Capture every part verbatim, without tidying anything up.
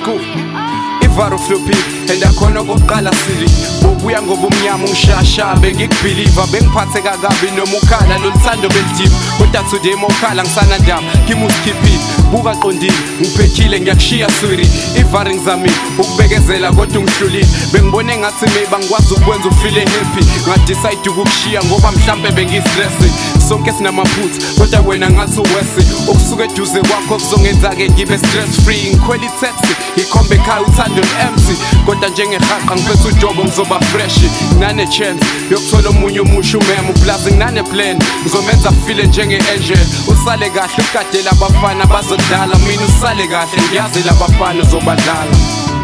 School Ivaro Floppy and akhona kokuqala sili bobuya ngoba umnyama ungishasha bengikubheliva bengiphathe kakabi noma ukhala loluthando belidip kodwa today mokhala ngisana ndaba ngimuskipile buka qondile ngiphekile ngiyakushiya swiri ivari ngizami ukubekezela kodwa ungihlulile bengibone ngathi maybe ngikwazi ukwenza ufile happy ngadecide ukukushiya ngoba mhlambe bengistress sonke sinamaphutha kodwa wena ngathi uwese ukusuka eduze kwakho kuzongenza ke ngibe stress free ngikhwela taxi ikhombe ekhaya uthando empty kodwa njengehaqa ngiphethe ujobo ngizoba fresh nane chance yokuthola omunye umusha umema plus nginane plan ngizomenza feel njenge angel usale kahle ukadela abafana bazodlala mina usale kahle ngiyazi labafana uzobadlala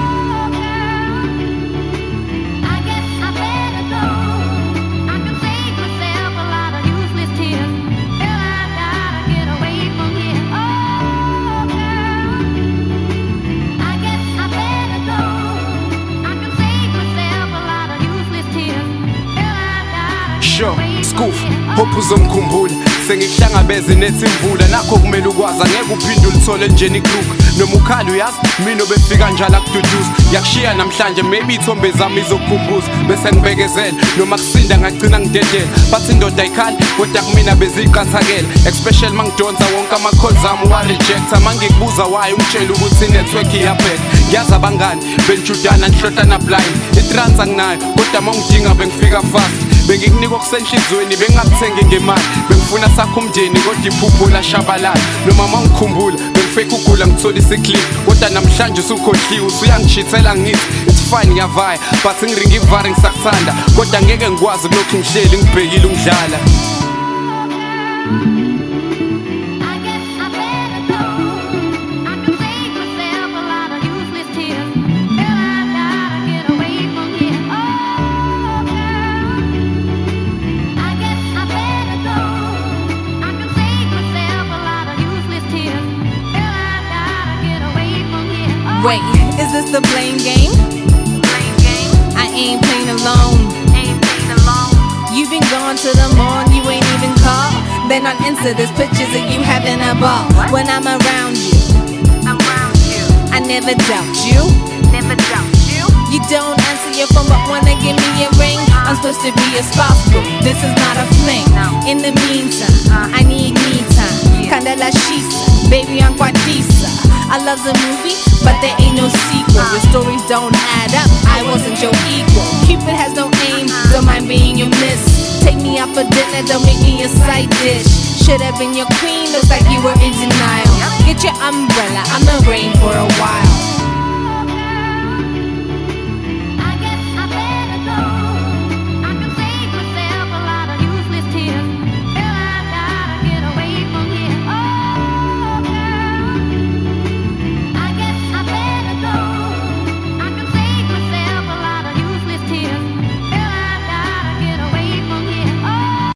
School hope uzomkhumbula sengikuhlangabeze nethi imvula nakho kumele ukwazi angeke uphinde ulithole njeni igroup noma ukhali uyazi mina obefika njalo akududuza yakushiya namhlanje maybe ithombe zami izokukhumbuza bese ngibekezela noma kusinda ngagcina ngidedela bathi indoda ayikhali kodwa kumina beziqathakela especially mangidonsa wonke ama calls ami wa reject mangikubuza why ungitshela ukuthi network iyabheka ngiyazi abangani benjudana nhlotana blind itransa nginayo kodwa mangidinga bengifika fast bengikunika okusenhlizweni bengakuthengi ngemali bengifuna sakho umndeni kodwa iphupho lashabalala noma mangikhumbula bengifake ukugula ngithola isiklick kodwa namhlanje usukhohliwe usuyangishithela ngithi it's fine ngiyavaya but ngiringa ivari ngisakuthanda kodwa ngeke ngikwazi kulokhu ngihleli ngibhekile ungidlala Wait, is this the blame game? Blame game? I ain't playing alone. Ain't playing alone. You've been gone to the morn, you ain't even call. Then on Insta, there's pictures of you having a ball. What? When I'm around you, I'm around you. I never doubt you. Never doubt you. You don't answer your phone, but wanna give me a ring. I'm supposed to be your spouse, but this is not a fling. No. In the meantime, Uh. I need me time. Yeah. Kinda la shisa, baby, I'm quite decent. I love the movie, but there ain't no sequel. Your stories don't add up, I wasn't your equal. Cupid has no aim, don't mind being your miss. Take me out for dinner, don't make me a side dish. Should've been your queen, looks like you were in denial. Get your umbrella, I'ma rain for a while.